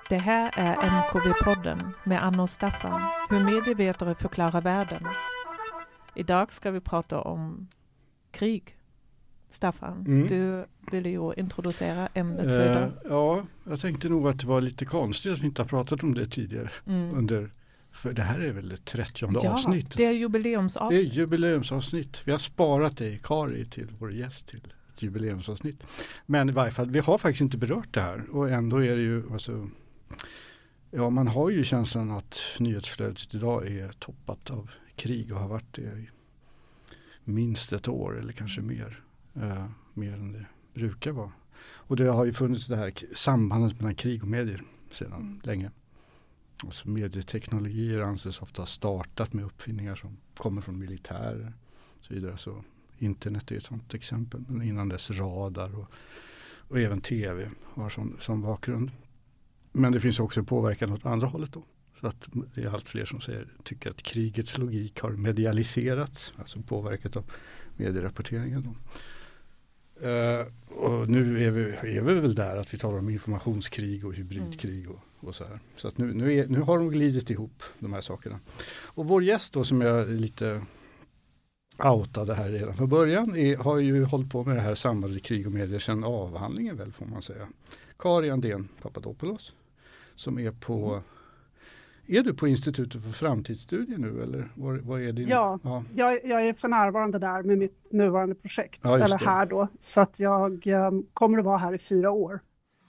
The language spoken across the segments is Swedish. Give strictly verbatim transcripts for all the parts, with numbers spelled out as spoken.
Det här är M K V-podden med Anna och Staffan, hur medievetare förklarar världen. Idag ska vi prata om krig. Staffan, mm. du ville ju introducera ämnet för idag. Uh, ja, jag tänkte nog att det var lite konstigt att vi inte har pratat om det tidigare. Mm. Under, för det här är väl det trettionde ja, avsnitt. det är jubileumsavsnitt. Det är jubileumsavsnitt. Vi har sparat dig, Kari, till vår gäst till ett jubileumsavsnitt. Men i varje fall, vi har faktiskt inte berört det här. Och ändå är det ju, alltså, ja, man har ju känslan att nyhetsflödet idag är toppat av krig och har varit det i minst ett år eller kanske mer. Uh, mer än det brukar vara. Och det har ju funnits det här sambandet mellan krig och medier sedan mm. länge. Alltså medieteknologier anses ofta ha startat med uppfinningar som kommer från militärer och så vidare. Så internet är ett sådant exempel. Men innan dess radar och, och även tv har som, som bakgrund. Men det finns också påverkan åt andra hållet då. Så att det är allt fler som säger, tycker att krigets logik har medialiserats. Alltså påverkat av medierapporteringen då. Uh, och nu är vi, är vi väl där att vi talar om informationskrig och hybridkrig och, och så här. Så att nu, nu, är, nu har de glidit ihop de här sakerna. Och vår gäst då, som jag lite outade här redan från början, är, har ju hållit på med det här samlade krig och medier sedan avhandlingen väl, får man säga. Kari Andén Papadopoulos, som är på mm. Är du på Institutet för framtidsstudier nu eller vad, vad är din? Ja, ja. Jag, jag är för närvarande där med mitt nuvarande projekt, ja, eller här då. Så att jag um, kommer att vara här i fyra år.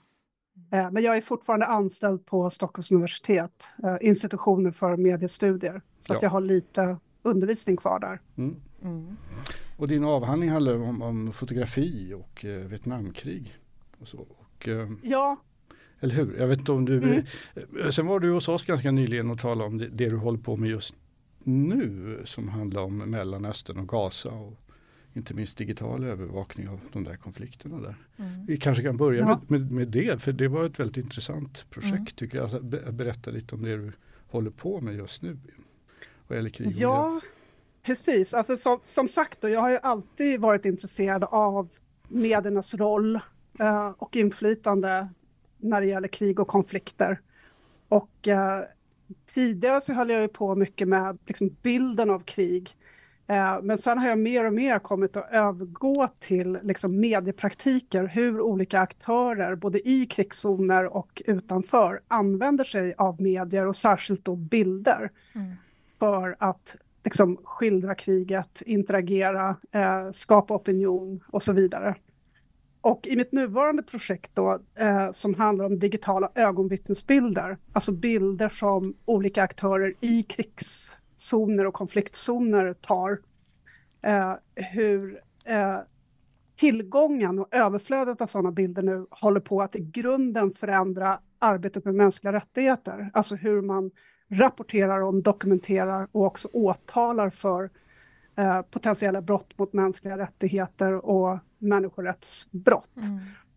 Uh, men jag är fortfarande anställd på Stockholms universitet, uh, institutioner för mediestudier. Så ja. att jag har lite undervisning kvar där. Mm. Mm. Och din avhandling handlar om, om fotografi och uh, Vietnamkrig och så. Och, uh, ja. Eller hur? Jag vet inte om du... Mm. Sen var du hos oss ganska nyligen och talade om det, det du håller på med just nu, som handlar om Mellanöstern och Gaza och inte minst digital övervakning av de där konflikterna där. Mm. Vi kanske kan börja ja. med, med, med det, för det var ett väldigt intressant projekt mm. tycker jag. Alltså, berätta lite om det du håller på med just nu. Vad gäller krig och ja, miljö. Precis. Alltså, som, som sagt, då, jag har ju alltid varit intresserad av mediernas roll uh, och inflytande när det gäller krig och konflikter. Och eh, tidigare så höll jag ju på mycket med liksom, bilden av krig. Eh, men sen har jag mer och mer kommit att övergå till liksom, mediepraktiker. Hur olika aktörer, både i krigszoner och utanför, använder sig av medier och särskilt då bilder. Mm. För att liksom, skildra kriget, interagera, eh, skapa opinion och så vidare. Och i mitt nuvarande projekt då, eh, som handlar om digitala ögonvittnesbilder, alltså bilder som olika aktörer i krigszoner och konfliktzoner tar, eh, hur eh, tillgången och överflödet av sådana bilder nu håller på att i grunden förändra arbetet med mänskliga rättigheter. Alltså hur man rapporterar om, dokumenterar och också åtalar för eh, potentiella brott mot mänskliga rättigheter och människorättsbrott. Mm.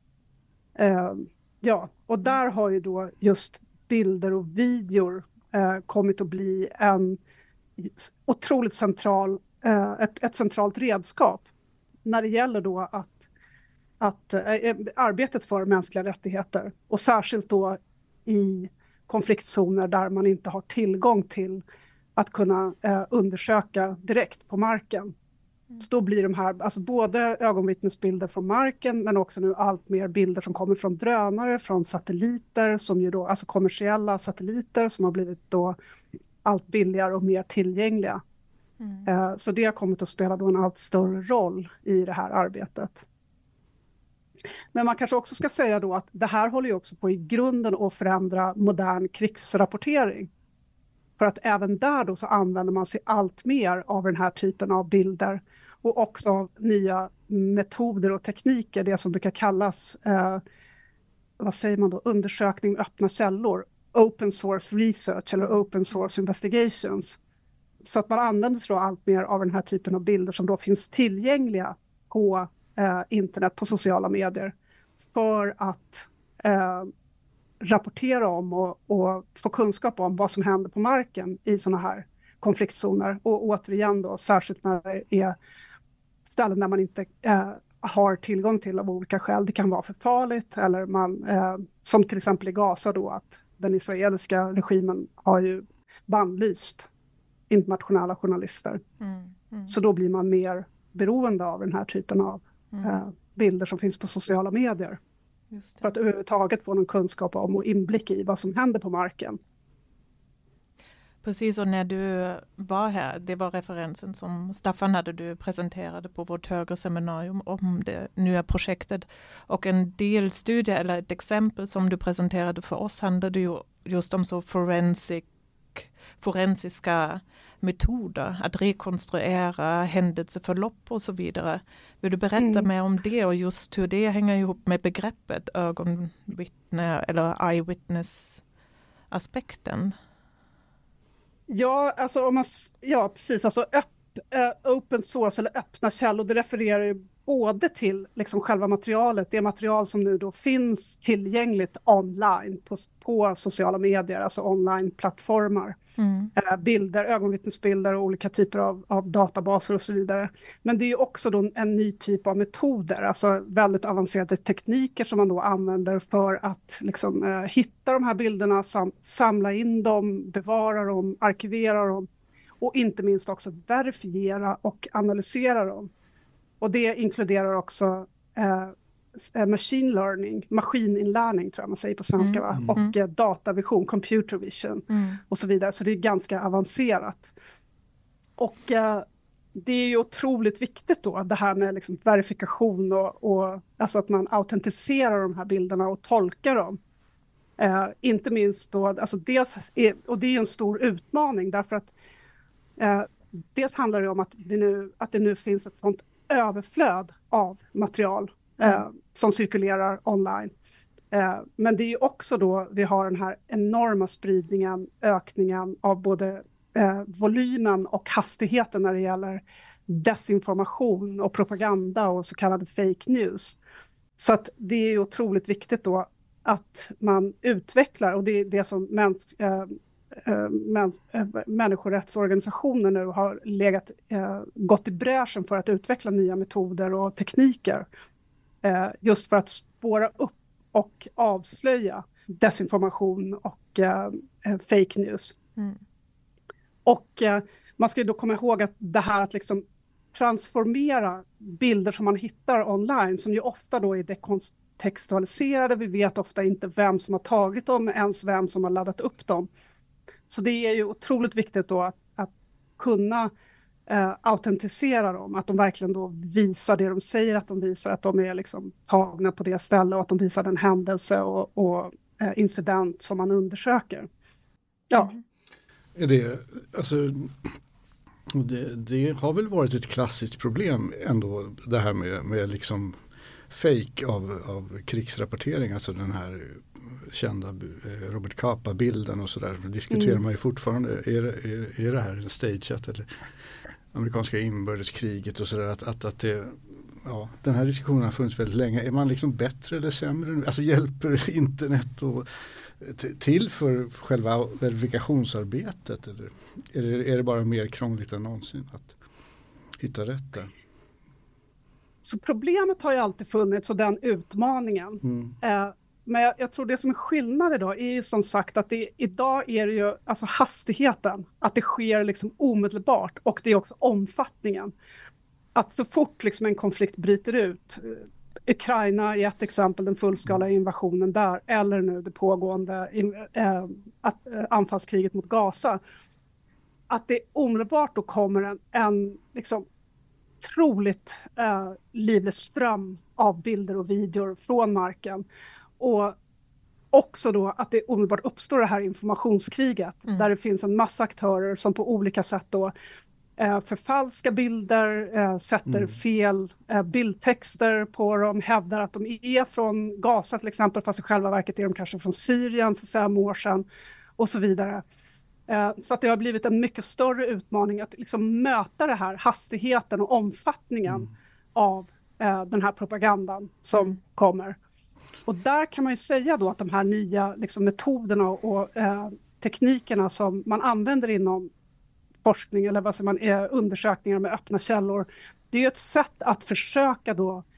Eh, ja, och där har ju då just bilder och videor eh, kommit att bli en otroligt central, eh, ett, ett centralt redskap när det gäller då att, att eh, arbetet för mänskliga rättigheter, och särskilt då i konfliktzoner där man inte har tillgång till att kunna eh, undersöka direkt på marken. Så då blir de här, alltså både ögonvittnesbilder från marken, men också nu allt mer bilder som kommer från drönare, från satelliter, som ju då, alltså kommersiella satelliter som har blivit då allt billigare och mer tillgängliga. Mm. Eh, så det har kommit att spela då en allt större roll i det här arbetet. Men man kanske också ska säga då att det här håller ju också på i grunden att förändra modern krigsrapportering. För att även där då så använder man sig allt mer av den här typen av bilder och också av nya metoder och tekniker, det som brukar kallas, eh, vad säger man då, undersökning öppna källor, open source research eller open source investigations. Så att man använder sig då allt mer av den här typen av bilder som då finns tillgängliga på eh, internet, på sociala medier, för att eh, rapportera om och, och få kunskap om vad som händer på marken i sådana här konfliktzoner. Och återigen då, särskilt när det är ställen där man inte eh, har tillgång till av olika skäl. Det kan vara för farligt, eller man, eh, som till exempel i Gaza då, att den israeliska regimen har ju bannlyst internationella journalister. Mm. Mm. Så då blir man mer beroende av den här typen av mm. eh, bilder som finns på sociala medier. Just det. För att överhuvudtaget få någon kunskap om och inblick i vad som händer på marken. Precis, och när du var här, det var referensen som Staffan hade, du presenterade på vårt högerseminarium om det nya projektet. Och en delstudie eller ett exempel som du presenterade för oss handlade ju just om så forensic, forensiska metoder, att rekonstruera händelseförlopp och så vidare. Vill du berätta mm. mer om det och just hur det hänger ihop med begreppet ögonvittne eller eyewitness-aspekten? Ja, alltså om man, ja precis, alltså öpp, uh, open source eller öppna källor, det refererar ju både till liksom själva materialet, det material som nu då finns tillgängligt online på, på sociala medier, alltså online-plattformar. Mm. Uh, bilder, ögonvittnesbilder och olika typer av, av databaser och så vidare. Men det är ju också då en ny typ av metoder, alltså väldigt avancerade tekniker som man då använder för att liksom, uh, hitta de här bilderna, sam- samla in dem, bevara dem, arkivera dem och inte minst också verifiera och analysera dem. Och det inkluderar också eh, machine learning, maskininlärning tror jag man säger på svenska, va? Mm. Och eh, datavision, computer vision mm. och så vidare. Så det är ganska avancerat. Och eh, det är ju otroligt viktigt då, det här med liksom verifikation och, och alltså att man autentiserar de här bilderna och tolkar dem. Eh, inte minst då, alltså dels är, och det är en stor utmaning därför att eh, dels handlar det om att, vi nu, att det nu finns ett sånt överflöd av material eh, som cirkulerar online. Eh, men det är ju också då vi har den här enorma spridningen, ökningen av både eh, volymen och hastigheten när det gäller desinformation och propaganda och så kallade fake news. Så att det är ju otroligt viktigt då att man utvecklar, och det är det som mäns, eh, Men, äh, människorättsorganisationer nu har legat, äh, gått i bräschen för att utveckla nya metoder och tekniker äh, just för att spåra upp och avslöja desinformation och äh, fake news. Mm. Och äh, man ska ju då komma ihåg att det här att liksom transformera bilder som man hittar online, som ju ofta då är dekontextualiserade, vi vet ofta inte vem som har tagit dem, ens vem som har laddat upp dem. Så det är ju otroligt viktigt då att, att kunna eh, autentisera dem, att de verkligen då visar det de säger att de visar, att de är liksom tagna på det stället och att de visar den händelse och, och eh, incident som man undersöker. Ja. Är det, alltså, det, det har väl varit ett klassiskt problem ändå, det här med, med liksom fake av, av krigsrapportering, alltså den här kända Robert Capa-bilden och sådär. Diskuterar mm. man ju fortfarande, är, är, är det här en stageat eller amerikanska inbördeskriget och sådär, att, att, att det, ja, den här diskussionen har funnits väldigt länge. Är man liksom bättre eller sämre? Alltså hjälper internet och, t- till för själva verifikationsarbetet, eller är det, är det bara mer krångligt än någonsin att hitta rätt där? Så problemet har ju alltid funnits, och den utmaningen. Mm. Eh, men jag, jag tror det som är skillnad idag är ju som sagt att det, idag är det ju alltså hastigheten, att det sker liksom omedelbart, och det är också omfattningen. Att så fort liksom en konflikt bryter ut, Ukraina är ett exempel, den fullskala invasionen där, eller nu det pågående eh, att, eh, anfallskriget mot Gaza, att det omedelbart då kommer en, en liksom otroligt eh, livlig ström av bilder och videor från marken. Och också då att det omedelbart uppstår det här informationskriget mm. där det finns en massa aktörer som på olika sätt då eh, förfalskar bilder, eh, sätter mm. fel eh, bildtexter på dem, hävdar att de är från Gaza till exempel, fast i själva verket är de kanske från Syrien för fem år sedan och så vidare. Eh, så att det har blivit en mycket större utmaning att liksom möta det här hastigheten och omfattningen mm. av eh, den här propagandan som mm. kommer. Och där kan man ju säga då att de här nya liksom, metoderna och, och eh, teknikerna som man använder inom forskning eller vad säger man, eh, undersökningar med öppna källor, det är ju ett sätt att försöka då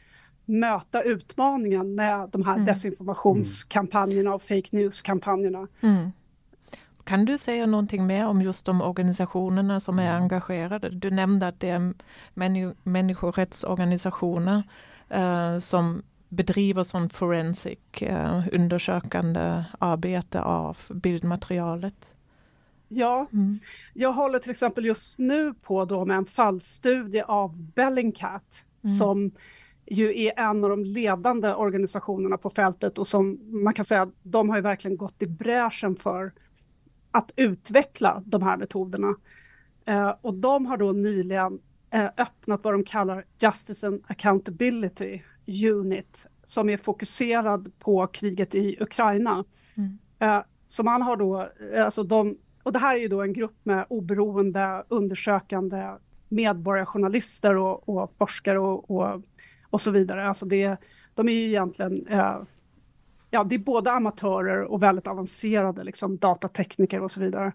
möta utmaningen med de här mm. desinformationskampanjerna och fake news-kampanjerna. Mm. Kan du säga någonting mer om just de organisationerna som är engagerade? Du nämnde att det är männi- människorättsorganisationer eh, som bedriver sån forensic eh, undersökande arbete av bildmaterialet. Ja, mm. jag håller till exempel just nu på då med en fallstudie av Bellingcat mm. som ju är en av de ledande organisationerna på fältet och som man kan säga de har ju verkligen gått i bräschen för att utveckla de här metoderna. Eh, och de har då nyligen eh, öppnat vad de kallar Justice and Accountability Unit som är fokuserad på kriget i Ukraina. Mm. Eh, så man har då, alltså de, och det här är ju då en grupp med oberoende undersökande medborgarjournalister och, och forskare och, och, och så vidare. Alltså det, de är ju egentligen eh, ja, det är både amatörer och väldigt avancerade liksom, datatekniker och så vidare.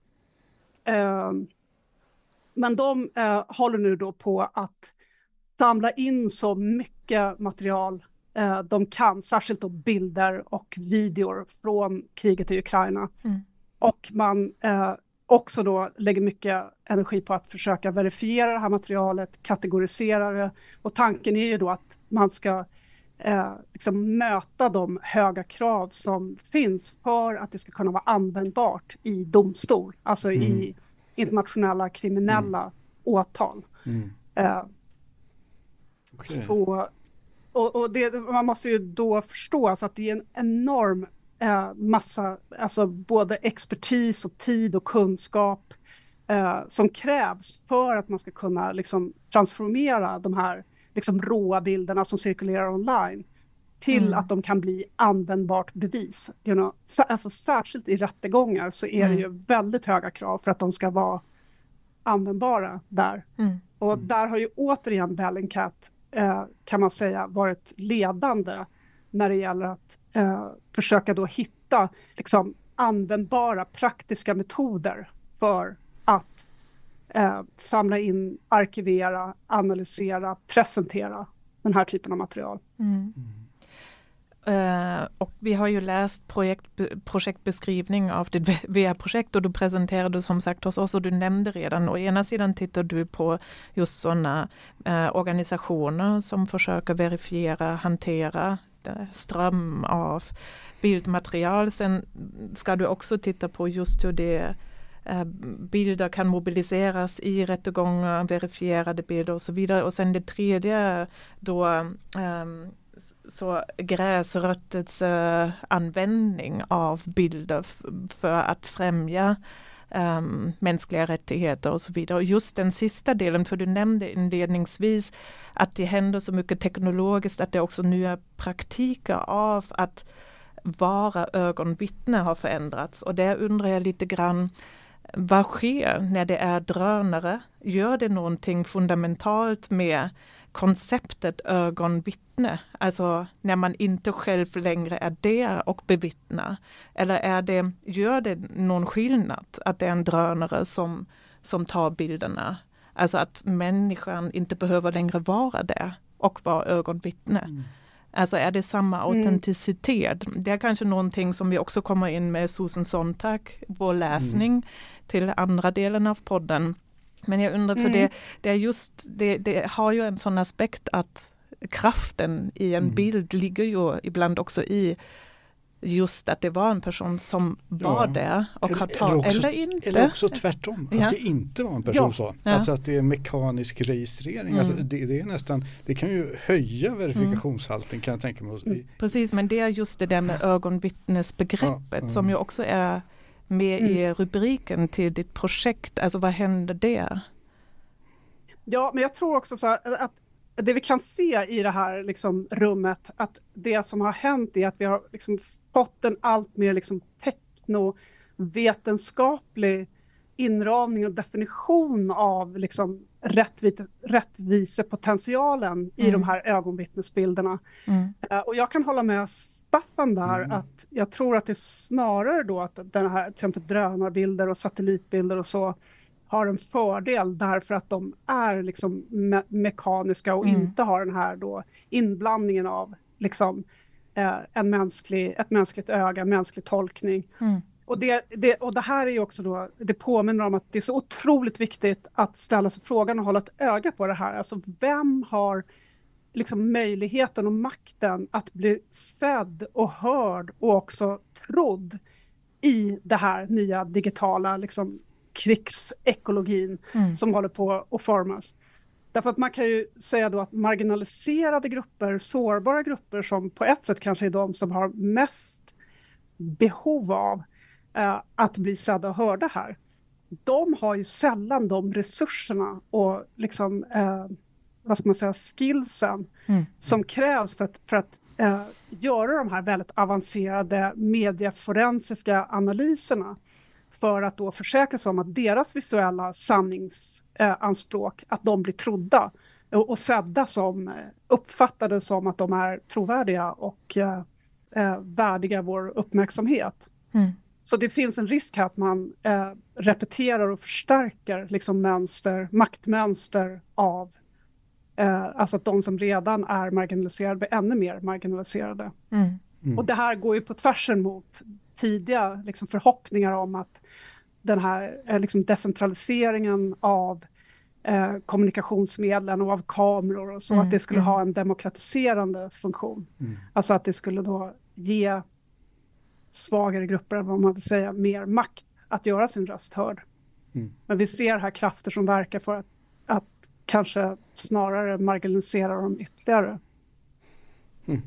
Eh, men de eh, håller nu då på att samla in så mycket material eh, de kan, särskilt då bilder och videor från kriget i Ukraina. Mm. Och man eh, också då lägger mycket energi på att försöka verifiera det här materialet, kategorisera det. Och tanken är ju då att man ska Eh, liksom möta de höga krav som finns för att det ska kunna vara användbart i domstol, alltså mm. i internationella kriminella mm. åtal. Mm. Eh, okay. så, och, och det, man måste ju då förstå alltså att det är en enorm eh, massa, alltså både expertis och tid och kunskap eh, som krävs för att man ska kunna liksom transformera de här liksom råa bilderna som cirkulerar online till mm. att de kan bli användbart bevis. You know? Alltså, särskilt i rättegångar så är mm. det ju väldigt höga krav för att de ska vara användbara där. Mm. Och där har ju återigen Bellingcat eh, kan man säga varit ledande när det gäller att eh, försöka då hitta liksom, användbara praktiska metoder för att Eh, samla in, arkivera, analysera, presentera den här typen av material. Mm. Mm. Uh, och vi har ju läst projekt, projektbeskrivning av ditt V R-projekt och du presenterade som sagt hos oss och du nämnde redan, å ena sidan tittar du på just sådana uh, organisationer som försöker verifiera, hantera ström av bildmaterial. Sen ska du också titta på just hur det bilder kan mobiliseras i rättegångar, verifierade bilder och så vidare. Och sen det tredje då um, så gräsröttets uh, användning av bilder f- för att främja um, mänskliga rättigheter och så vidare. Och just den sista delen, för du nämnde inledningsvis att det händer så mycket teknologiskt att det också nya praktiker av att vara ögonvittne har förändrats. Och där undrar jag lite grann, vad sker när det är drönare? Gör det någonting fundamentalt med konceptet ögonvittne? Alltså när man inte själv längre är där och bevittnar. Eller är det, gör det någon skillnad att det är en drönare som, som tar bilderna? Alltså att människan inte behöver längre vara där och vara ögonvittne. Mm. Alltså är det samma autenticitet? Mm. Det är kanske någonting som vi också kommer in med Susan Sontag, vår läsning mm. till andra delen av podden. Men jag undrar, för mm. det, det är just, det, det har ju en sån aspekt att kraften i en mm. bild ligger ju ibland också i just att det var en person som var ja. där och eller, har tagit, eller, eller inte. Eller också tvärtom, ja. att det inte var en person ja. så. Ja. Alltså att det är mekanisk registrering. Mm. Alltså det, det är nästan, det kan ju höja verifikationshalten mm. kan jag tänka mig. Mm. Precis, men det är just det där med ögonvittnesbegreppet ja. mm. som ju också är med mm. i rubriken till ditt projekt. Alltså vad händer där? Ja, men jag tror också så här, att det vi kan se i det här liksom, rummet, att det som har hänt är att vi har liksom, fått en allt mer liksom, teknovetenskaplig inramning och definition av liksom, rättvis, rättvisepotentialen mm. i de här ögonvittnesbilderna. Mm. Uh, och jag kan hålla med Staffan där mm. att jag tror att det är snarare då att den här till exempel drönarbilder och satellitbilder och så har en fördel därför att de är liksom me- mekaniska och mm. inte har den här då inblandningen av liksom, eh, en mänsklig, ett mänskligt öga, en mänsklig tolkning. Mm. Och, det, det, och det här är ju också då, det påminner om att det är så otroligt viktigt att ställa sig frågan och hålla ett öga på det här. Alltså vem har liksom möjligheten och makten att bli sedd och hörd och också trodd i det här nya digitala liksom, krigsekologin mm. som håller på att formas. Därför att man kan ju säga då att marginaliserade grupper, sårbara grupper som på ett sätt kanske är de som har mest behov av eh, att bli sedda och hörda här. De har ju sällan de resurserna och liksom, eh, vad ska man säga, skillsen mm. som krävs för att, för att eh, göra de här väldigt avancerade medieforensiska analyserna för att då försäkra sig om att deras visuella sanningsanspråk, eh, att de blir trodda och, och sedda som, uppfattade som att de är trovärdiga och eh, eh, värdiga vår uppmärksamhet. Mm. Så det finns en risk här att man eh, repeterar och förstärker liksom mönster, maktmönster av eh, alltså att de som redan är marginaliserade blir ännu mer marginaliserade. Mm. Mm. Och det här går ju på tvärsen mot tidiga liksom, förhoppningar om att den här eh, liksom, decentraliseringen av eh, kommunikationsmedlen och av kameror och så, mm. att det skulle mm. ha en demokratiserande funktion. Mm. Alltså att det skulle då ge svagare grupper, vad man vill säga, mer makt att göra sin röst hörd. Mm. Men vi ser här krafter som verkar för att, att kanske snarare marginalisera dem ytterligare. Mm.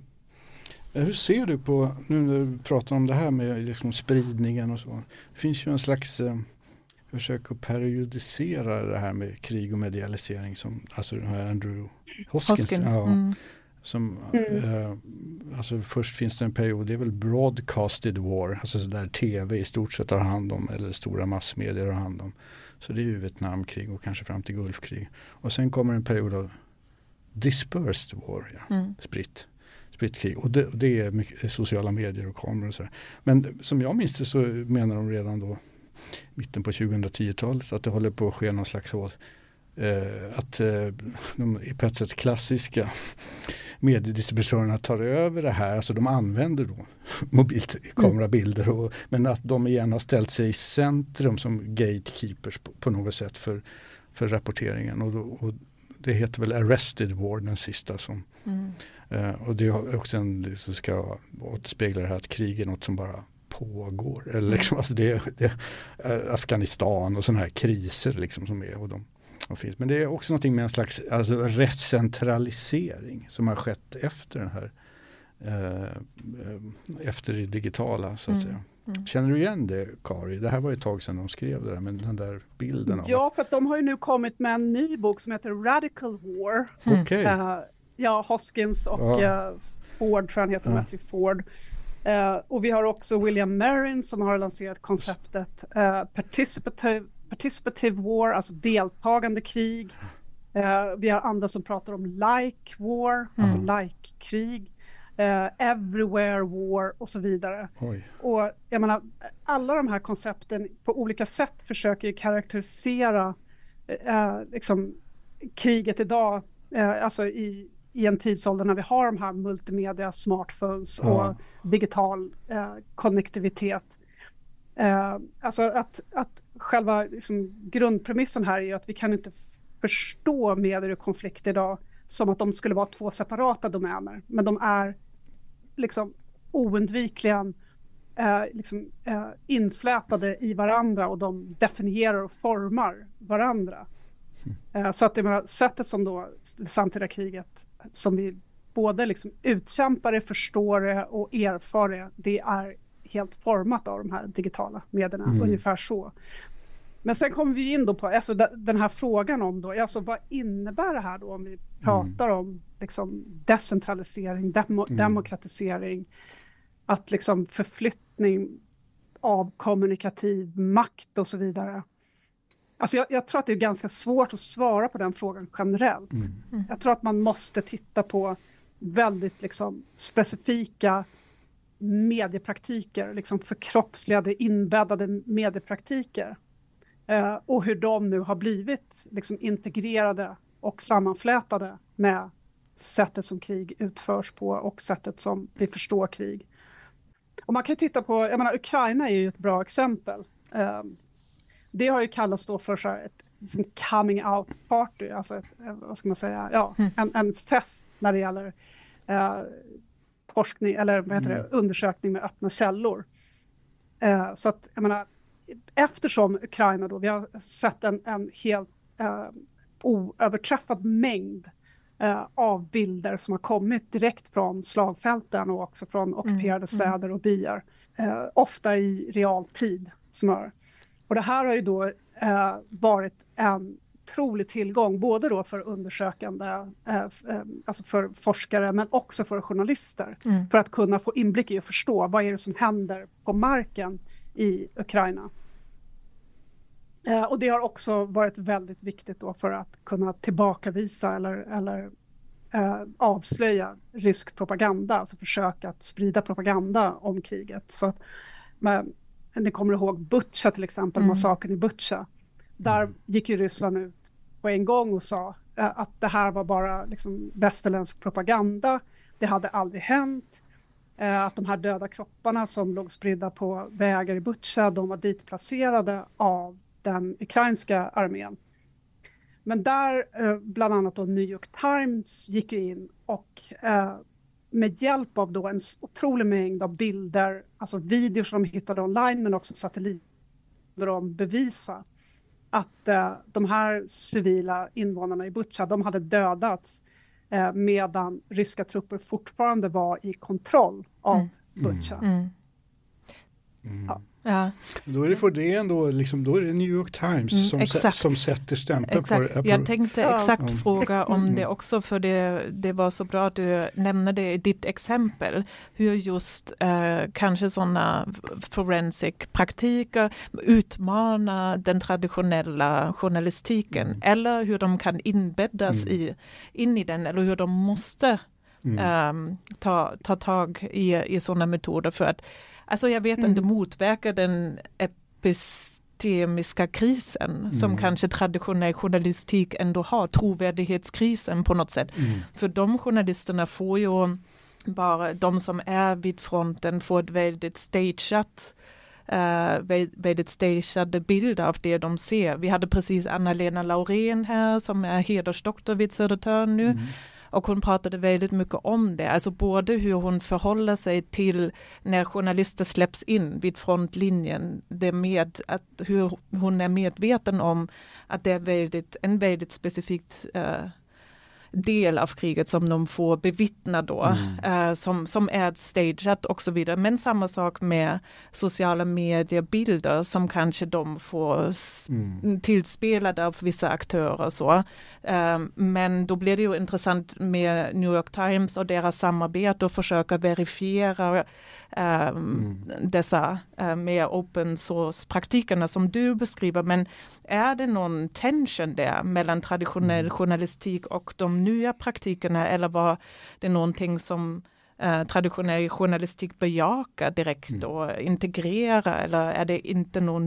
Hur ser du på, nu när du pratar om det här med liksom spridningen och så, det finns ju en slags eh, försök att periodisera det här med krig och medialisering som, alltså den här Andrew Hoskins, Hoskins. Ja, mm. som mm. Eh, alltså först finns det en period, det är väl broadcasted war, alltså så där tv i stort sett har hand om, eller stora massmedier har hand om, så det är ju Vietnamkrig och kanske fram till Gulfkrig, och sen kommer en period av dispersed war, ja, mm. spritt krig. Och det, och det är mycket sociala medier och kameror och sådär. Men som jag minns det så menar de redan då mitten på tjugohundratio-talet att det håller på att ske någon slags håll. Eh, att eh, de på ett sätt klassiska mediedistributörerna tar över det här. Alltså de använder då mobilkamerabilder och, men att de igen har ställt sig i centrum som gatekeepers på, på något sätt för, för rapporteringen. Och, då, och det heter väl Arrested War, den sista som mm. Uh, och det är också en som ska återspegla det här att krig är något som bara pågår. Eller liksom, alltså det, det, uh, Afghanistan och sådana här kriser liksom som är och de, de finns. Men det är också någonting med en slags alltså, recentralisering som har skett efter den här uh, efter det digitala så att mm. säga. Mm. Känner du igen det, Kari? Det här var ett tag sedan de skrev det där, men den där bilden av Ja, att... för att de har ju nu kommit med en ny bok som heter Radical War. Mm. Okej. Okay. Uh, Ja, Hoskins och ja. uh, Ford, tror han heter, ja. Matthew Ford. Uh, och vi har också William Marin som har lanserat konceptet uh, participative, participative war, alltså deltagande krig. Uh, vi har andra som pratar om like war, mm. alltså like-krig. Uh, everywhere war och så vidare. Oj. Och jag menar, alla de här koncepten på olika sätt försöker karaktärisera uh, liksom, kriget idag, uh, alltså i i en tidsålder när vi har de här multimedia, smartphones ja. och digital eh, konnektivitet. Eh, alltså att, att själva liksom, grundpremissen här är ju att vi kan inte förstå medier och konflikt idag som att de skulle vara två separata domäner. Men de är liksom oundvikligen eh, liksom, eh, inflätade i varandra och de definierar och formar varandra. Mm. Eh, så att det menar, sättet som då det samtida kriget som vi både liksom utkämpar det, förstår det och erfar det, det är helt format av de här digitala medierna, mm. ungefär så. Men sen kommer vi in då på alltså, den här frågan om då, alltså, vad innebär det här då om vi pratar mm. om liksom, decentralisering, demo, mm. demokratisering, att liksom förflyttning av kommunikativ makt och så vidare. Alltså jag, jag tror att det är ganska svårt att svara på den frågan generellt. Mm. Mm. Jag tror att man måste titta på väldigt liksom, specifika mediepraktiker, liksom förkroppsligade, inbäddade mediepraktiker. Eh, och hur de nu har blivit liksom integrerade och sammanflätade med sättet som krig utförs på och sättet som vi förstår krig. Och man kan ju titta på, jag menar Ukraina är ju ett bra exempel. Eh, det har ju kallats då för så här ett liksom coming out party, alltså ett, vad ska man säga, ja, mm. en, en fest när det gäller eh, forskning eller vad heter det, mm. undersökning med öppna källor. Eh, så att jag menar, eftersom Ukraina då, vi har sett en, en helt eh, oöverträffad mängd eh, av bilder som har kommit direkt från slagfälten och också från ockuperade mm. städer och byar. Eh, ofta i realtid. Som och det här har ju då eh, varit en otrolig tillgång både då för undersökande, eh, alltså för forskare men också för journalister. Mm. För att kunna få inblick i och förstå vad är det som händer på marken i Ukraina. Eh, och det har också varit väldigt viktigt då för att kunna tillbakavisa eller, eller eh, avslöja rysk propaganda, alltså försöka att sprida propaganda om kriget. Så att, men, ni kommer ihåg Butcha till exempel, mm. massakern i Butcha. Där mm. gick ju Ryssland ut på en gång och sa eh, att det här var bara liksom västerländsk propaganda. Det hade aldrig hänt. Eh, att de här döda kropparna som låg spridda på vägar i Butcha, de var ditplacerade av den ukrainska armén. Men där eh, bland annat då New York Times gick in och eh, med hjälp av då en otrolig mängd av bilder, alltså videor som de hittade online men också satelliter, där de bevisar att eh, de här civila invånarna i Butcha, de hade dödats eh, medan ryska trupper fortfarande var i kontroll av mm. Butcha. Mm. Mm. Ja. Ja. Då är det för det ändå, liksom, då är det New York Times mm, som, s- som sätter stämpeln på det. Jag tänkte exakt ja. fråga om det också, för det, det var så bra att du nämnde det i ditt exempel. Hur just eh, kanske sådana forensic praktiker utmanar den traditionella journalistiken mm. eller hur de kan inbäddas mm. i, in i den, eller hur de måste mm. um, ta, ta tag i, i sådana metoder för att alltså jag vet mm. inte, motverka den epistemiska krisen mm. som kanske traditionell journalistik ändå har, trovärdighetskrisen på något sätt. Mm. För de journalisterna får ju bara, de som är vid fronten får ett väldigt stageat Uh, väldigt stageade bilder av det de ser. Vi hade precis Anna-Lena Laurén här som är hedersdoktor vid Södertörn nu. Mm. Och hon pratade väldigt mycket om det. Alltså både hur hon förhåller sig till när journalister släpps in vid frontlinjen. Det med att hur hon är medveten om att det är väldigt, en väldigt specifikt uh, del av kriget som de får bevittna då. Mm. Uh, som, som är stageat och så vidare. Men samma sak med sociala mediebilder som kanske de får mm. tillspelade av vissa aktörer och så. Uh, men då blir det ju intressant med New York Times och deras samarbete och försöka verifiera uh, mm. dessa uh, mer open source-praktikerna som du beskriver. Men är det någon tension där mellan traditionell mm. journalistik och de nya praktikerna, eller var det någonting som eh, traditionell journalistik bejakar direkt mm. och integrera, eller är det inte någon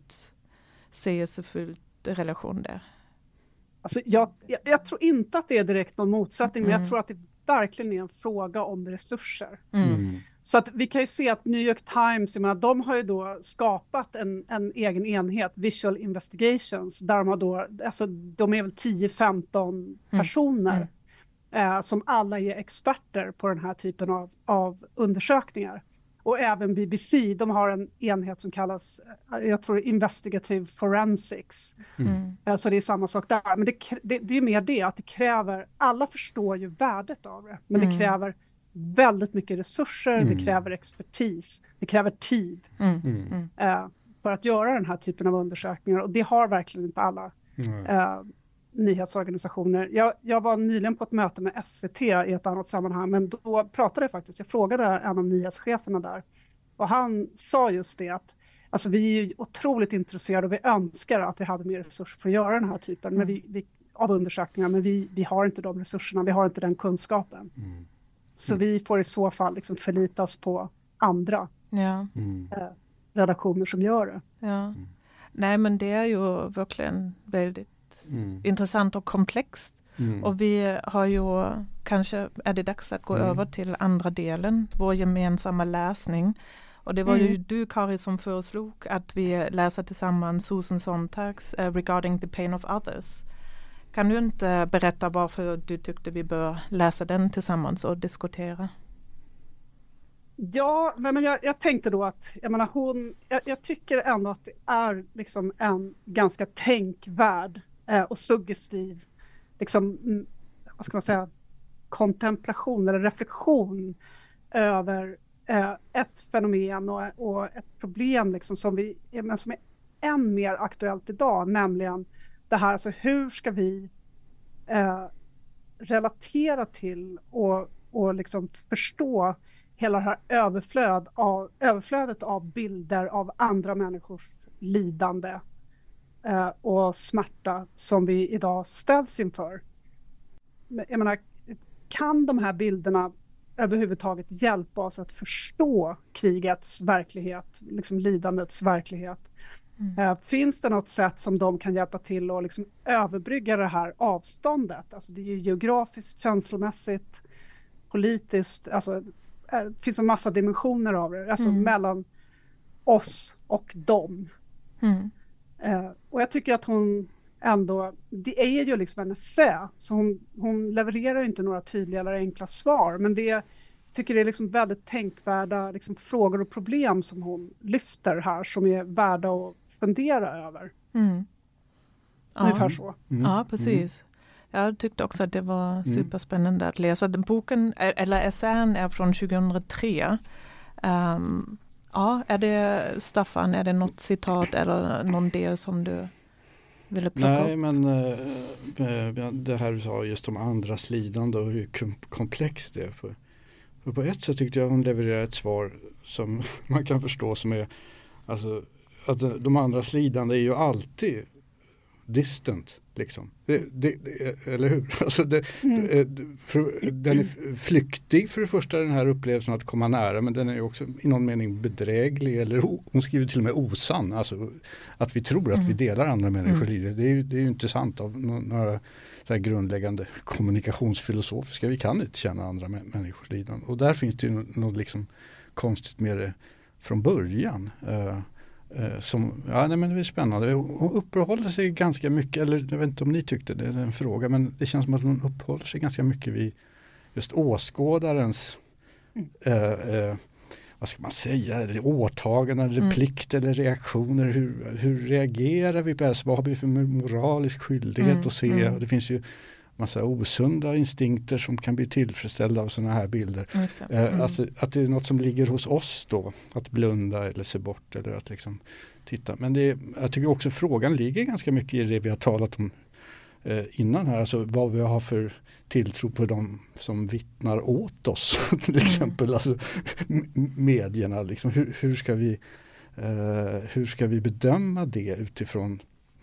motsägelsefull relation där? Alltså jag, jag, jag tror inte att det är direkt någon motsättning, mm. men jag tror att det verkligen är en fråga om resurser. Mm. Så att vi kan ju se att New York Times, jag menar, de har ju då skapat en, en egen enhet, Visual Investigations, där de har då, alltså de är väl tio femton mm. personer mm. Eh, som alla är experter på den här typen av, av undersökningar. Och även B B C, de har en enhet som kallas, jag tror Investigative Forensics. Mm. Eh, så det är samma sak där. Men det, det, det är mer det att det kräver, alla förstår ju värdet av det, men mm. det kräver väldigt mycket resurser, mm. det kräver expertis, det kräver tid mm. Mm. Eh, för att göra den här typen av undersökningar. Och det har verkligen inte alla mm. eh, nyhetsorganisationer. Jag, jag var nyligen på ett möte med S V T i ett annat sammanhang, men då pratade jag faktiskt, jag frågade en av nyhetscheferna där, och han sa just det att alltså, vi är ju otroligt intresserade och vi önskar att vi hade mer resurser för att göra den här typen mm. men vi, vi, av undersökningar, men vi, vi har inte de resurserna, vi har inte den kunskapen. Mm. Så mm. vi får i så fall liksom förlita oss på andra ja. eh, redaktioner som gör det. Ja. Nej, men det är ju verkligen väldigt mm. intressant och komplext. Mm. Och vi har ju, kanske är det dags att gå mm. över till andra delen, vår gemensamma läsning. Och det var mm. ju du, Kari, som föreslog att vi läser tillsammans Susan Sontags uh, Regarding the Pain of Others. Kan du inte berätta varför du tyckte vi bör läsa den tillsammans och diskutera? Ja, nej men jag, jag tänkte då att jag, menar, hon, jag, jag tycker ändå att det är liksom en ganska tänkvärd eh, och suggestiv liksom, vad ska man säga, kontemplation eller reflektion över eh, ett fenomen och, och ett problem liksom, som, vi, men som är än mer aktuellt idag, nämligen det här, alltså hur ska vi eh, relatera till och, och liksom förstå hela det här överflöd av, överflödet av bilder av andra människors lidande eh, och smärta som vi idag ställs inför. Jag menar, kan de här bilderna överhuvudtaget hjälpa oss att förstå krigets verklighet, liksom lidandets verklighet? Mm. Eh, finns det något sätt som de kan hjälpa till att liksom överbrygga det här avståndet? Alltså det är ju geografiskt, känslomässigt, politiskt, alltså det finns en massa dimensioner av det, alltså mm. mellan oss och dem. Mm. Eh, och jag tycker att hon ändå, det är ju liksom en essä, så hon, hon levererar inte några tydliga eller enkla svar, men det jag tycker det är liksom väldigt tänkvärda liksom frågor och problem som hon lyfter här, som är värda att fundera över. Mm. Ungefär ja. så. Mm. Ja, precis. Mm. Jag tyckte också att det var superspännande att läsa. Den boken, eller essän, är från tjugohundratre. Um, ja, är det, Staffan, är det något citat eller någon del som du ville plocka Nej, upp? men äh, det här du sa just om andras lidande och hur komplext det är. För, för på ett sätt tyckte jag hon levererar ett svar som man kan förstå, som är alltså, att de andras lidande är ju alltid distant. Liksom. Det, det, det, eller hur? Alltså det, mm. för, den är flyktig för det första, den här upplevelsen att komma nära, men den är också i någon mening bedräglig, eller hon skriver till och med osann, alltså att vi tror att mm. vi delar andra människor i det. Det är ju, det är ju inte sant av några så här grundläggande kommunikationsfilosofiska, vi kan inte känna andra människors lidande. Och där finns det ju något liksom konstigt med det från början. Uh, Som, ja, nej, men det är spännande. Hon uppehåller sig ganska mycket, eller jag vet inte om ni tyckte det, det är en fråga, men det känns som att hon uppehåller sig ganska mycket vid just åskådarens mm. eh, eh, vad ska man säga, åtaganden, eller plikt mm. eller reaktioner. Hur, hur reagerar vi på det? Vad har vi för moralisk skyldighet mm. att se? Mm. Och det finns ju massa osunda instinkter som kan bli tillfredsställda av sådana här bilder. Mm. Eh, alltså, att det är något som ligger hos oss då, att blunda eller se bort eller att liksom titta. Men det är, jag tycker också frågan ligger ganska mycket i det vi har talat om eh, innan här, alltså vad vi har för tilltro på dem som vittnar åt oss till exempel, mm. alltså m- medierna liksom. Hur, hur ska vi eh, hur ska vi bedöma det utifrån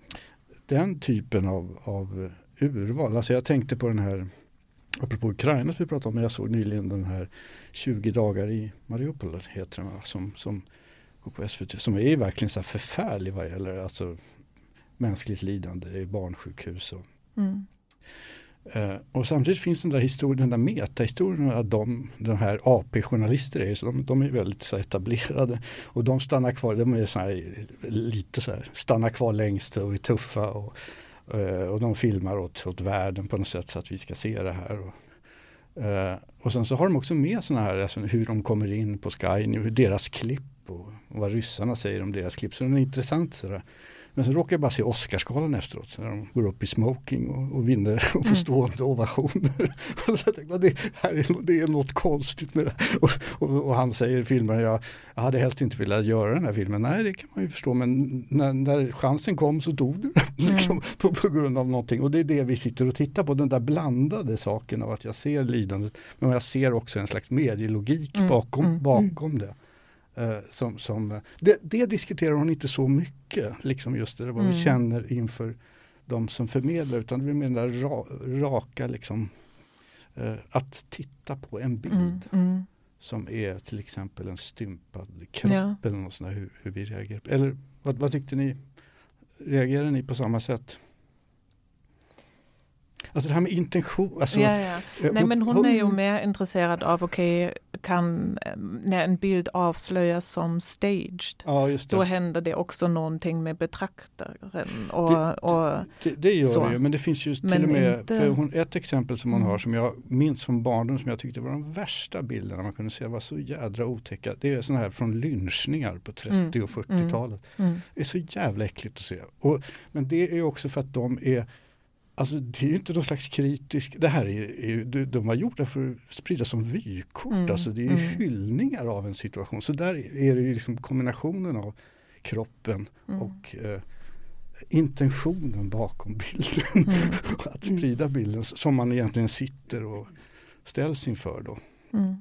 den typen av, av urval. Alltså jag tänkte på den här, apropå Ukraina vi pratade om, men jag såg nyligen den här tjugo dagar i Mariupol heter den, som, som går på S V T, som är verkligen så här förfärlig vad gäller alltså mänskligt lidande i barnsjukhus och mm. Uh, och samtidigt finns den där historien, den där metahistorien att de, de här A P-journalister är så de, de är väldigt så etablerade och de stannar kvar, de är så här, lite så här, stannar kvar längst och är tuffa och och de filmar åt, åt världen på något sätt så att vi ska se det här. Och, uh, och sen så har de också med sådana här, alltså hur de kommer in på Sky nu, deras klipp och, och vad ryssarna säger om deras klipp. Så det är intressant sådär. Men så råkar jag bara se Oscarsgalan efteråt när de går upp i smoking och, och vinner och får stående mm. ovationer. Och så jag tänkte, det, här är, det är något konstigt med det. Och, och, och han säger i filmen, jag, jag hade helt inte velat göra den här filmen. Nej, det kan man ju förstå, men när, när chansen kom så dog du liksom, mm. på, på grund av någonting. Och det är det vi sitter och tittar på, den där blandade saken av att jag ser lidandet, men jag ser också en slags medielogik mm. bakom, mm. bakom det. Uh, som, som, det, det diskuterar hon inte så mycket, liksom just det, vad mm. vi känner inför de som förmedlar, utan vi menar ra, raka liksom, uh, att titta på en bild mm. Mm. som är till exempel en stympad kropp ja. eller något sånt där, hur, hur vi reagerar. Eller vad, vad tyckte ni reagerar ni på samma sätt? Alltså det här med intention. Alltså, ja, ja. Eh, Nej, men hon, hon är ju mer intresserad av, okej, okay, kan, när en bild avslöjas som staged, ja, just det. Då händer det också någonting med betraktaren. Och, det, och det, det gör så. det ju, men det finns ju till men och med, inte... för hon, ett exempel som hon mm. har som jag minns från barndom som jag tyckte var de värsta bilderna man kunde se var så jädra otäcka. Det är sådana här från lynchningar på trettio- och fyrtiotalet. Mm. Mm. Det är så jävla äckligt att se. Och, men det är också för att de är Alltså det är ju inte någon slags kritisk, det här är, är ju, de var gjorda för att sprida som vykort, mm, alltså det är ju mm. hyllningar av en situation. Så där är det ju liksom kombinationen av kroppen mm. och eh, intentionen bakom bilden. Mm. Att sprida bilden som man egentligen sitter och ställs inför då. Mm.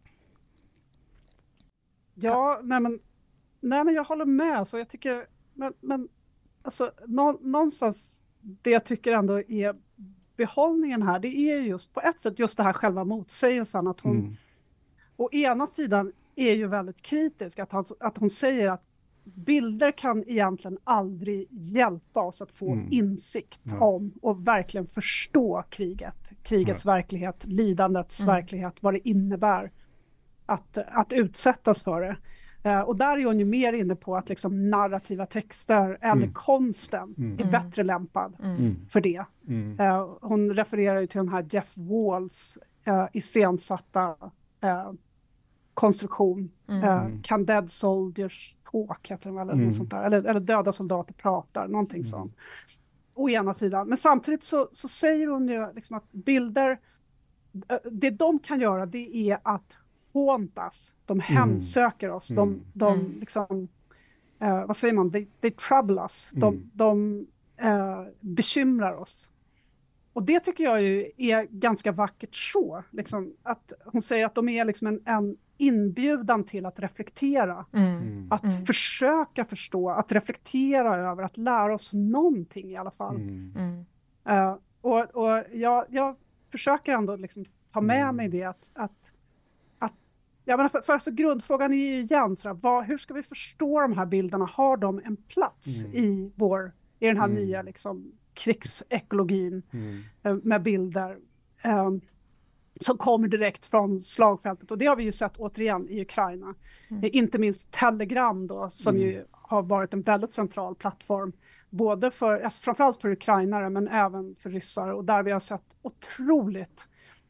Ja, nej men, nej men jag håller med. Så jag tycker, men, men alltså nå, någonstans det jag tycker ändå är behållningen här, det är just på ett sätt just det här själva motsägelsen att hon mm. å ena sidan är ju väldigt kritisk att, han, att hon säger att bilder kan egentligen aldrig hjälpa oss att få mm. insikt ja. om och verkligen förstå kriget, krigets ja. verklighet, lidandets mm. verklighet, vad det innebär att, att utsättas för det. Uh, och där är hon ju mer inne på att liksom narrativa texter eller mm. konsten mm. är bättre lämpad mm. för det. Mm. Uh, hon refererar ju till den här Jeff Walls uh, iscensatta uh, konstruktion. Mm. Uh, Can Dead Soldiers Talk heter den väl, eller, mm. sånt där. Eller, eller Döda soldater pratar, någonting mm. sånt. Å ena sidan. Men samtidigt så, så säger hon ju liksom att bilder, uh, det de kan göra det är att håntas, de hemsöker oss, mm. de, de mm. liksom, uh, vad säger man, they, they trouble us, de, mm. de uh, bekymrar oss. Och det tycker jag ju är ganska vackert så, liksom, att hon säger att de är liksom en, en inbjudan till att reflektera, mm. att mm. försöka förstå, att reflektera över, att lära oss någonting i alla fall. Mm. Uh, och och jag, jag försöker ändå liksom ta med mm. mig det att, att Ja, men för, för alltså grundfrågan är ju igen så här, vad, hur ska vi förstå de här bilderna? Har de en plats mm. i vår i den här mm. nya liksom, krigsekologin mm. med bilder um, som kommer direkt från slagfältet? Och det har vi ju sett återigen i Ukraina. Mm. Inte minst Telegram då, som mm. ju har varit en väldigt central plattform. Både för, alltså framförallt för ukrainare men även för ryssar. Och där vi har sett otroligt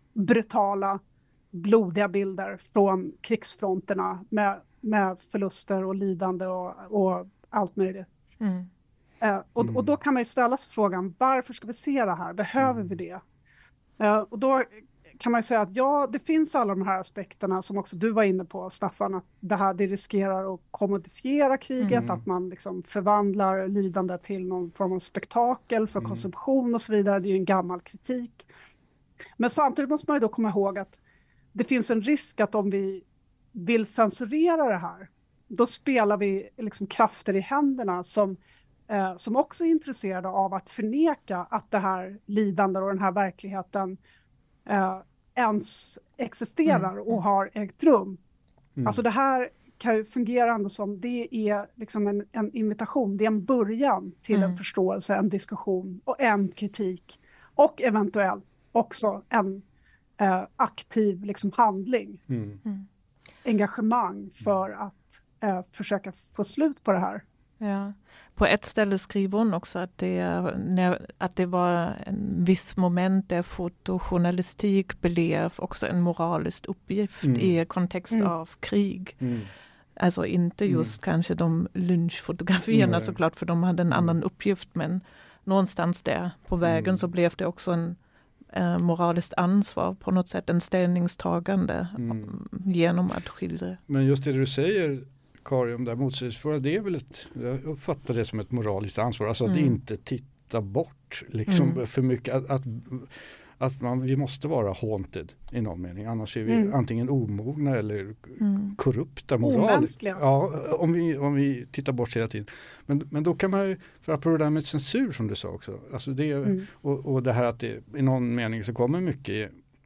brutala blodiga bilder från krigsfronterna med, med förluster och lidande och, och allt möjligt. Mm. Eh, och, mm. och då kan man ju ställa sig frågan, varför ska vi se det här? Behöver mm. vi det? Eh, och då kan man ju säga att ja, det finns alla de här aspekterna som också du var inne på, Staffan, att det här det riskerar att kommodifiera kriget, mm. att man liksom förvandlar lidande till någon form av spektakel för mm. konsumtion och så vidare. Det är ju en gammal kritik. Men samtidigt måste man ju då komma ihåg att det finns en risk att om vi vill censurera det här, då spelar vi liksom krafter i händerna som, eh, som också är intresserade av att förneka att det här lidande och den här verkligheten eh, ens existerar mm. och har ägt rum. Mm. Alltså det här kan ju fungera ändå som, det är liksom en, en invitation, det är en början till mm. en förståelse, en diskussion och en kritik och eventuellt också en Uh, aktiv liksom, handling. Mm. Mm. Engagemang för att uh, försöka få slut på det här. Ja. På ett ställe skriver hon också att det, när, att det var en viss moment där fotojournalistik blev också en moralisk uppgift mm. i kontext mm. av krig. Mm. Alltså inte just mm. kanske de lynchfotografierna mm. såklart, för de hade en annan mm. uppgift, men någonstans där på vägen mm. så blev det också en Eh, moraliskt ansvar på något sätt, en ställningstagande mm. genom att skildra. Men just det du säger, Kari, om det här motsägelsefulla, det är väl ett, jag uppfattar det som ett moraliskt ansvar, alltså mm. att inte titta bort liksom mm. för mycket, att, att, att man, vi måste vara haunted i någon mening, annars är vi mm. antingen omogna eller mm. korrupta moraliskt. Ja, om vi, om vi tittar bort hela tiden. Men, men då kan man ju, för att på det där med censur som du sa också, alltså det, mm. och, och det här att det i någon mening så kommer mycket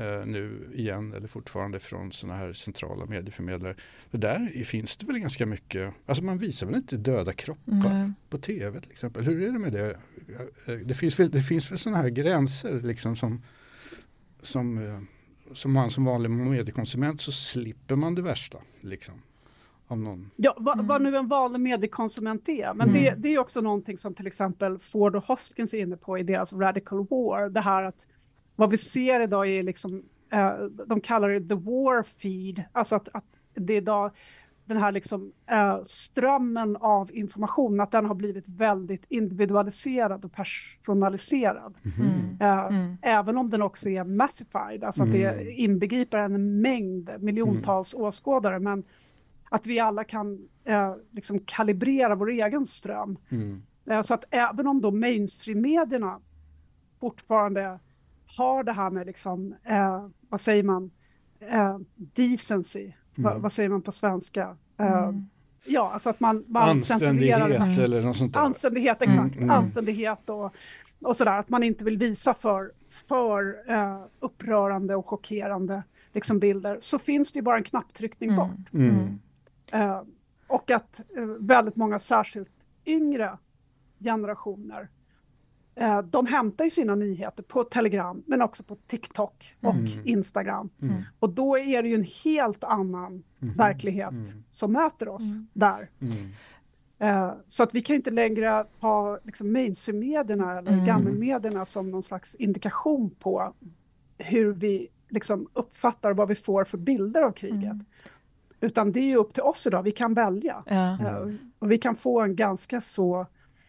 eh, nu igen eller fortfarande från sådana här centrala medieförmedlare. Det där finns det väl ganska mycket, alltså man visar väl inte döda kroppar mm. på tv till exempel. Hur är det med det? Det finns väl, det finns väl sådana här gränser liksom som, som, som man som vanlig mediekonsument så slipper man det värsta liksom. Någon. Ja, vad, mm. vad nu en vanlig mediekonsument är. Men mm. det, det är också någonting som till exempel Ford och Hoskins är inne på i deras Radical War. Det här att vad vi ser idag är liksom, eh, de kallar det the war feed. Alltså att, att det är idag den här liksom, eh, strömmen av information, att den har blivit väldigt individualiserad och personaliserad. Mm. Eh, mm. Även om den också är massified. Alltså mm. att det inbegriper en mängd, miljontals mm. åskådare. Men att vi alla kan eh, liksom kalibrera vår egen ström. Mm. Eh, så att även om då mainstream-medierna fortfarande har det här med liksom, eh, vad säger man, eh, decency, mm. Va, vad säger man på svenska? Eh, mm. Ja, alltså att man, man anständighet mm. eller något sånt där. Anständighet, exakt. Mm. Anständighet och, och sådär. Att man inte vill visa för, för eh, upprörande och chockerande liksom bilder. Så finns det ju bara en knapptryckning mm. bort. Mm. Uh, och att uh, väldigt många särskilt yngre generationer uh, de hämtar ju sina nyheter på Telegram men också på TikTok och mm. Instagram. Mm. Och då är det ju en helt annan mm. verklighet mm. som möter oss mm. där. Mm. Uh, så att vi kan ju inte längre ha liksom, mainstream-medierna eller mm. gammelmedierna som någon slags indikation på hur vi liksom, uppfattar vad vi får för bilder av kriget. Mm. Utan det är ju upp till oss idag. Vi kan välja. Ja. Uh, och vi kan få en ganska så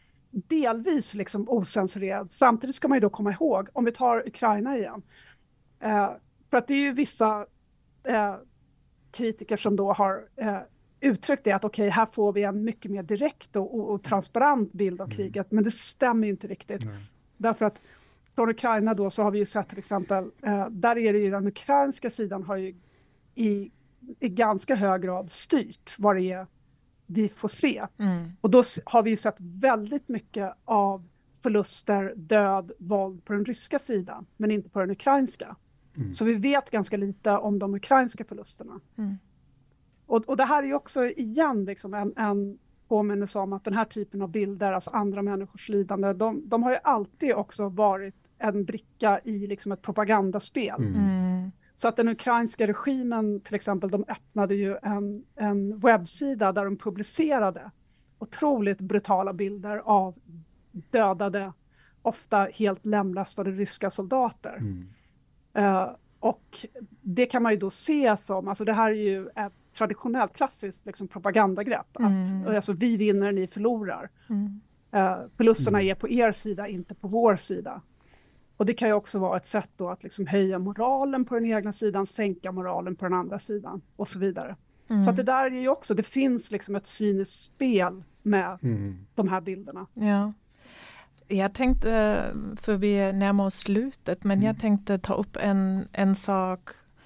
delvis liksom osensurerad. Samtidigt ska man ju då komma ihåg, om vi tar Ukraina igen. Uh, för att det är ju vissa uh, kritiker som då har uh, uttryckt det att okej, okay, här får vi en mycket mer direkt och, och, och transparent bild av kriget. Men det stämmer ju inte riktigt. Mm. Därför att från Ukraina då så har vi ju sett till exempel, uh, där är det ju den ukrainska sidan har ju i i ganska hög grad styrt vad det är vi får se. Mm. Och då har vi ju sett väldigt mycket av förluster, död, våld på den ryska sidan, men inte på den ukrainska. Mm. Så vi vet ganska lite om de ukrainska förlusterna. Mm. Och, och det här är ju också igen liksom en, en påminnelse om att den här typen av bilder, alltså andra människors lidande, de, de har ju alltid också varit en bricka i liksom ett propagandaspel. Mm. Mm. Så att den ukrainska regimen till exempel, de öppnade ju en, en webbsida där de publicerade otroligt brutala bilder av dödade, ofta helt lemlästade ryska soldater. Mm. Uh, och det kan man ju då se som, alltså det här är ju ett traditionellt klassiskt liksom, propagandagrepp. Mm. Att alltså, vi vinner, ni förlorar. Mm. Uh, förlusterna mm. är på er sida, inte på vår sida. Och det kan ju också vara ett sätt då att liksom höja moralen på den egna sidan, sänka moralen på den andra sidan och så vidare. Mm. Så att det där är ju också, det finns liksom ett cyniskt spel med mm. de här bilderna. Ja. Jag tänkte, för vi närmar oss slutet, men mm. jag tänkte ta upp en, en sak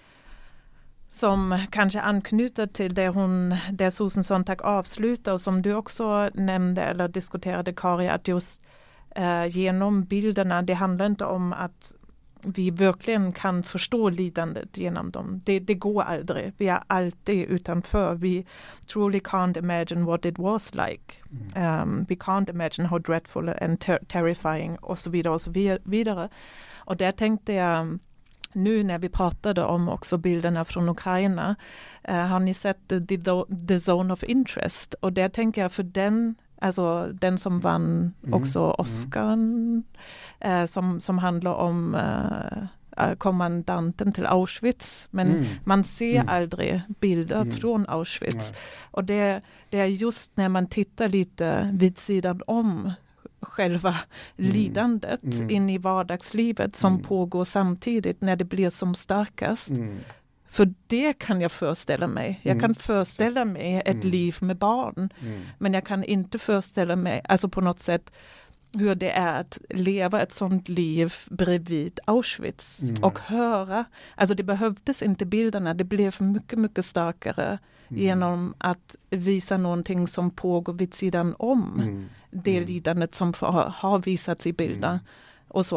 som kanske anknyter till det hon, det Susan Sontag avslutar och som du också nämnde eller diskuterade, Kari, att just Uh, genom bilderna, det handlar inte om att vi verkligen kan förstå lidandet genom dem. Det, det går aldrig. Vi är alltid utanför. Vi truly can't imagine what it was like. Mm. Um, we can't imagine how dreadful and ter- terrifying och så vidare och så vidare. Och där tänkte jag, nu när vi pratade om också bilderna från Ukraina, uh, har ni sett the, the, the Zone of Interest? Och där tänker jag för den Alltså den som vann också mm. Oscar, mm. eh, som, som handlar om eh, kommandanten till Auschwitz. Men mm. man ser mm. aldrig bilder mm. från Auschwitz. Nej. Och det, det är just när man tittar lite vid sidan om själva mm. lidandet mm. in i vardagslivet som mm. pågår samtidigt när det blir som starkast. Mm. För det kan jag föreställa mig. Jag mm. kan föreställa mig ett mm. liv med barn. Mm. Men jag kan inte föreställa mig, alltså på något sätt, hur det är att leva ett sånt liv bredvid Auschwitz. Mm. Och höra, alltså det behövdes inte bilderna. Det blev mycket, mycket starkare mm. genom att visa någonting som pågår vid sidan om mm. det lidandet som har, har visats i bilder. Mm. Och så.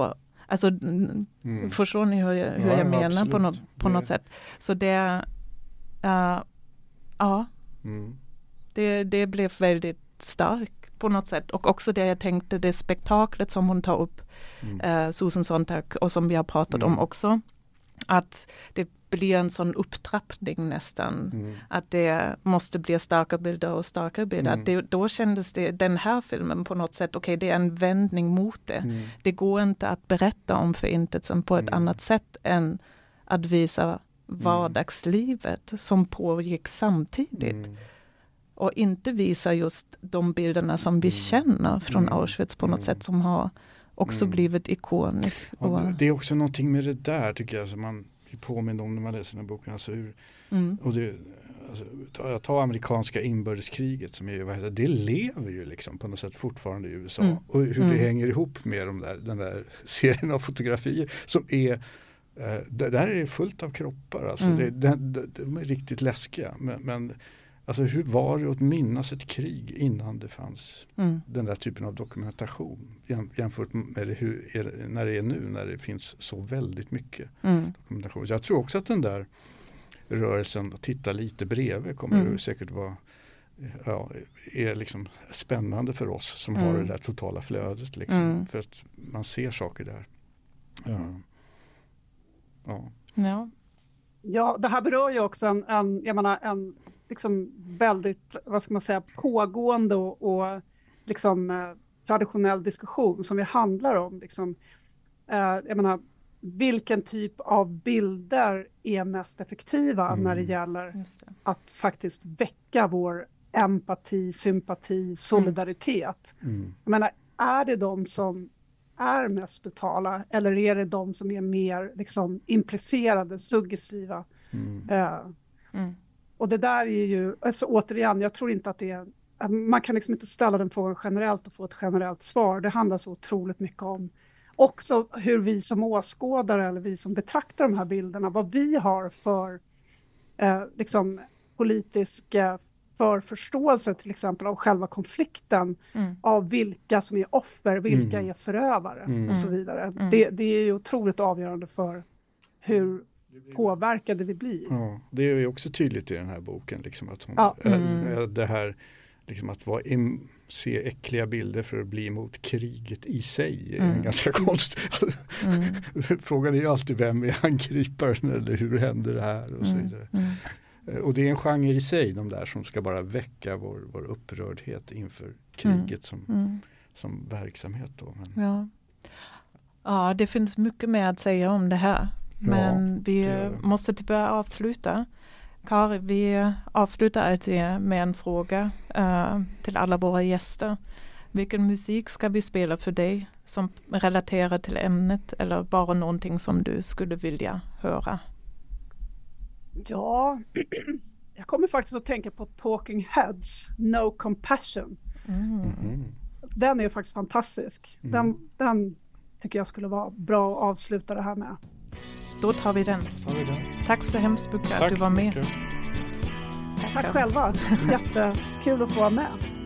Alltså, mm. förstår ni hur jag, hur ja, jag menar på något, på det... något sätt? Så det, uh, ja, mm. det, det blev väldigt starkt på något sätt. Och också det jag tänkte, det spektaklet som hon tar upp, mm. uh, Susan Sontag, och som vi har pratat mm. om också, att det blir en sån upptrappning nästan. Mm. Att det måste bli starkare bilder och starkare bilder. Mm. Det, då kändes det, den här filmen på något sätt, okej, okay, det är en vändning mot det. Mm. Det går inte att berätta om förintelsen på ett mm. annat sätt än att visa vardagslivet som pågick samtidigt. Mm. Och inte visa just de bilderna som vi mm. känner från mm. Auschwitz på något mm. sätt, som har också mm. blivit ikoniskt. Och det är också någonting med det där, tycker jag, som man påminner om när man läser den här boken. Alltså hur, mm. och det, alltså, ta, ta amerikanska inbördeskriget, som är, vad heter, det lever ju liksom på något sätt fortfarande i U S A. Mm. Och hur mm. det hänger ihop med de där, den där serien av fotografier som är, eh, det där är fullt av kroppar. Alltså mm. det, det, det, de är riktigt läskiga. Men, men alltså hur var det att minnas ett krig innan det fanns mm. den där typen av dokumentation, jämfört med hur är det, när det är nu, när det finns så väldigt mycket mm. dokumentation. Jag tror också att den där rörelsen att titta lite bredvid kommer mm. det säkert vara, ja, är liksom spännande för oss som mm. har det där totala flödet liksom, mm. för att man ser saker där. Ja. Ja. Ja. Ja, det här berör ju också en, en jag menar, en liksom väldigt, vad ska man säga, pågående och, och liksom eh, traditionell diskussion som vi handlar om. Liksom, eh, jag menar, vilken typ av bilder är mest effektiva mm. när det gäller det. Att faktiskt väcka vår empati, sympati, solidaritet. Mm. Jag menar, är det de som är mest brutala, eller är det de som är mer liksom implicerade, suggestiva? Mm. Eh, mm. Och det där är ju, alltså återigen, jag tror inte att det är, man kan liksom inte ställa den frågan generellt och få ett generellt svar. Det handlar så otroligt mycket om också hur vi som åskådare eller vi som betraktar de här bilderna, vad vi har för eh, liksom politisk eh, förförståelse till exempel av själva konflikten, mm. av vilka som är offer, vilka mm. är förövare mm. och så vidare. Mm. Det, det är ju otroligt avgörande för hur påverkade vi blir. Ja, det är ju också tydligt i den här boken liksom, att hon, ja. mm. äh, det här liksom att vara im, se äckliga bilder för att bli emot kriget i sig är mm. en ganska konstigt. Mm. Frågan är ju alltid, vem är angriparen eller hur händer det här och så vidare. Mm. Mm. Och det är en genre i sig, de där som ska bara väcka vår, vår upprördhet inför kriget mm. som, mm. som verksamhet då. Men... Ja. ja, det finns mycket mer att säga om det här. Men ja, vi det det. måste typ börja avsluta. Kari, vi avslutar alltid med en fråga uh, till alla våra gäster. Vilken musik ska vi spela för dig som relaterar till ämnet, eller bara någonting som du skulle vilja höra? Ja, jag kommer faktiskt att tänka på Talking Heads, No Compassion. Mm. Mm. Den är faktiskt fantastisk. Mm. Den, den tycker jag skulle vara bra att avsluta det här med. Då tar vi den. Tar vi den. Tack så hemskt mycket att du var med. Tack själva. Jättekul att få vara med.